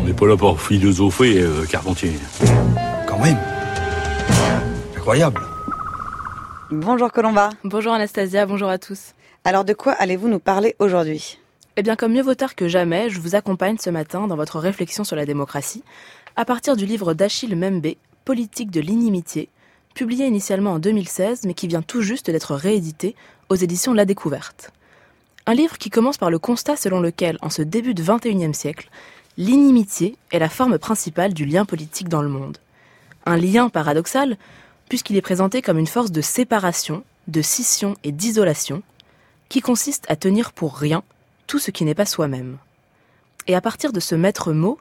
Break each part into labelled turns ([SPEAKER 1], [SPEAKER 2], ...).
[SPEAKER 1] On n'est pas là pour philosopher, Carpentier.
[SPEAKER 2] Quand même. Incroyable.
[SPEAKER 3] Bonjour Colomba.
[SPEAKER 4] Bonjour Anastasia, bonjour à tous.
[SPEAKER 3] Alors de quoi allez-vous nous parler aujourd'hui ?
[SPEAKER 4] Eh bien, comme mieux vaut tard que jamais, je vous accompagne ce matin dans votre réflexion sur la démocratie, à partir du livre d'Achille Mbembe, Politique de l'inimitié, publié initialement en 2016, mais qui vient tout juste d'être réédité aux éditions La Découverte. Un livre qui commence par le constat selon lequel, en ce début de XXIe siècle, l'inimitié est la forme principale du lien politique dans le monde. Un lien paradoxal, puisqu'il est présenté comme une force de séparation, de scission et d'isolation, qui consiste à tenir pour rien tout ce qui n'est pas soi-même. Et à partir de ce maître mot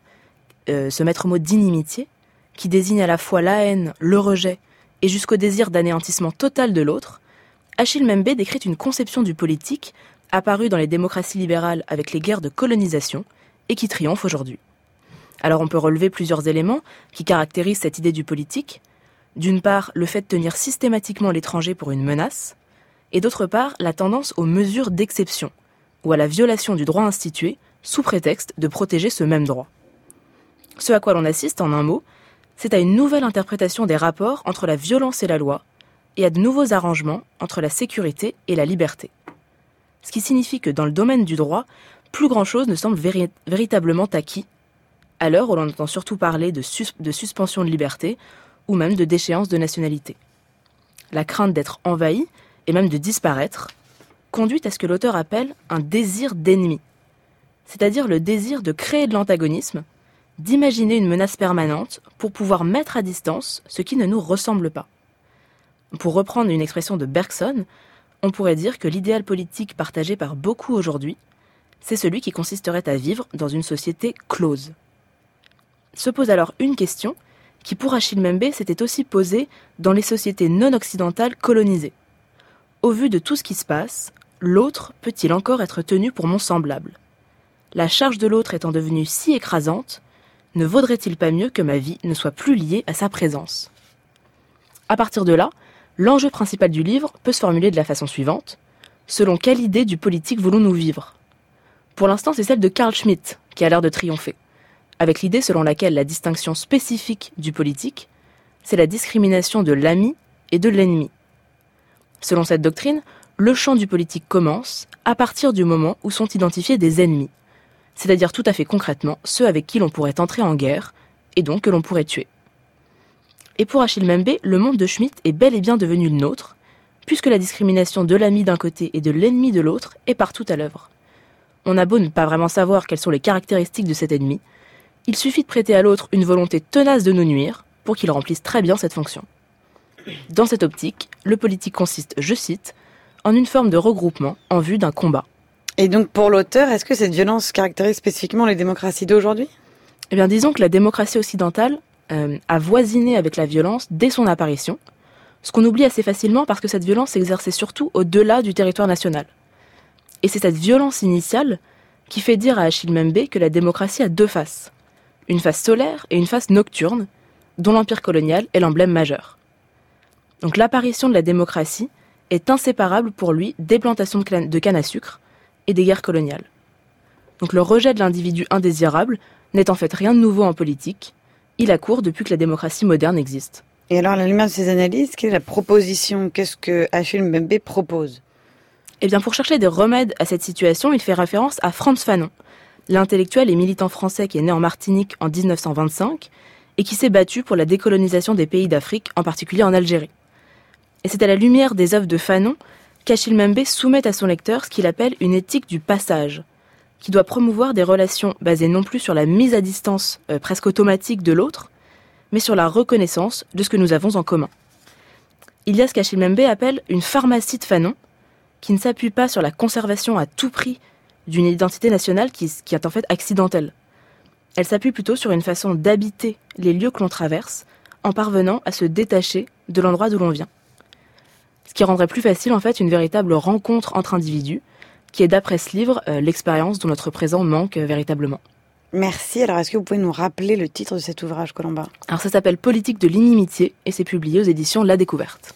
[SPEAKER 4] d'inimitié, qui désigne à la fois la haine, le rejet, et jusqu'au désir d'anéantissement total de l'autre, Achille Mbembe décrit une conception du politique apparue dans les démocraties libérales avec les guerres de colonisation et qui triomphe aujourd'hui. Alors on peut relever plusieurs éléments qui caractérisent cette idée du politique. D'une part, le fait de tenir systématiquement l'étranger pour une menace, et d'autre part, la tendance aux mesures d'exception, ou à la violation du droit institué, sous prétexte de protéger ce même droit. Ce à quoi l'on assiste, en un mot, c'est à une nouvelle interprétation des rapports entre la violence et la loi, et à de nouveaux arrangements entre la sécurité et la liberté. Ce qui signifie que dans le domaine du droit, plus grand-chose ne semble véritablement acquis, à l'heure où l'on entend surtout parler de suspension de liberté, ou même de déchéance de nationalité. La crainte d'être envahi, et même de disparaître, conduit à ce que l'auteur appelle un désir d'ennemi, c'est-à-dire le désir de créer de l'antagonisme, d'imaginer une menace permanente pour pouvoir mettre à distance ce qui ne nous ressemble pas. Pour reprendre une expression de Bergson, on pourrait dire que l'idéal politique partagé par beaucoup aujourd'hui, c'est celui qui consisterait à vivre dans une société close. Se pose alors une question qui, pour Achille Mbembe, s'était aussi posée dans les sociétés non occidentales colonisées. Au vu de tout ce qui se passe, l'autre peut-il encore être tenu pour mon semblable ? La charge de l'autre étant devenue si écrasante, ne vaudrait-il pas mieux que ma vie ne soit plus liée à sa présence ? À partir de là, l'enjeu principal du livre peut se formuler de la façon suivante. Selon quelle idée du politique voulons-nous vivre ? Pour l'instant, c'est celle de Carl Schmitt qui a l'air de triompher, avec l'idée selon laquelle la distinction spécifique du politique, c'est la discrimination de l'ami et de l'ennemi. Selon cette doctrine, le champ du politique commence à partir du moment où sont identifiés des ennemis, c'est-à-dire tout à fait concrètement ceux avec qui l'on pourrait entrer en guerre, et donc que l'on pourrait tuer. Et pour Achille Mbembe, le monde de Schmitt est bel et bien devenu le nôtre, puisque la discrimination de l'ami d'un côté et de l'ennemi de l'autre est partout à l'œuvre. On a beau ne pas vraiment savoir quelles sont les caractéristiques de cet ennemi, il suffit de prêter à l'autre une volonté tenace de nous nuire pour qu'il remplisse très bien cette fonction. Dans cette optique, le politique consiste, je cite, en une forme de regroupement en vue d'un combat.
[SPEAKER 3] Et donc pour l'auteur, est-ce que cette violence caractérise spécifiquement les démocraties d'aujourd'hui ?
[SPEAKER 4] Eh bien disons que la démocratie occidentale a voisiné avec la violence dès son apparition, ce qu'on oublie assez facilement parce que cette violence s'exerçait surtout au-delà du territoire national. Et c'est cette violence initiale qui fait dire à Achille Mbembe que la démocratie a deux faces. Une face solaire et une face nocturne, dont l'empire colonial est l'emblème majeur. Donc l'apparition de la démocratie est inséparable pour lui des plantations de canne à sucre et des guerres coloniales. Donc le rejet de l'individu indésirable n'est en fait rien de nouveau en politique, il accourt depuis que la démocratie moderne existe.
[SPEAKER 3] Et alors, à la lumière de ces analyses, quelle est la proposition ? Qu'est-ce que Achille Mbembe propose ?
[SPEAKER 4] Eh bien, pour chercher des remèdes à cette situation, il fait référence à Frantz Fanon, l'intellectuel et militant français qui est né en Martinique en 1925 et qui s'est battu pour la décolonisation des pays d'Afrique, en particulier en Algérie. Et c'est à la lumière des œuvres de Fanon qu'Achille Mbembe soumet à son lecteur ce qu'il appelle une éthique du passage, qui doit promouvoir des relations basées non plus sur la mise à distance presque automatique de l'autre, mais sur la reconnaissance de ce que nous avons en commun. Il y a ce qu'Achille Mbembe appelle une pharmacie de Fanon, qui ne s'appuie pas sur la conservation à tout prix d'une identité nationale qui est en fait accidentelle. Elle s'appuie plutôt sur une façon d'habiter les lieux que l'on traverse, en parvenant à se détacher de l'endroit d'où l'on vient. Ce qui rendrait plus facile en fait une véritable rencontre entre individus, qui est d'après ce livre l'expérience dont notre présent manque véritablement.
[SPEAKER 3] Merci. Alors est-ce que vous pouvez nous rappeler le titre de cet ouvrage, Colomba ?
[SPEAKER 4] Alors ça s'appelle Politique de l'inimitié et c'est publié aux éditions La Découverte.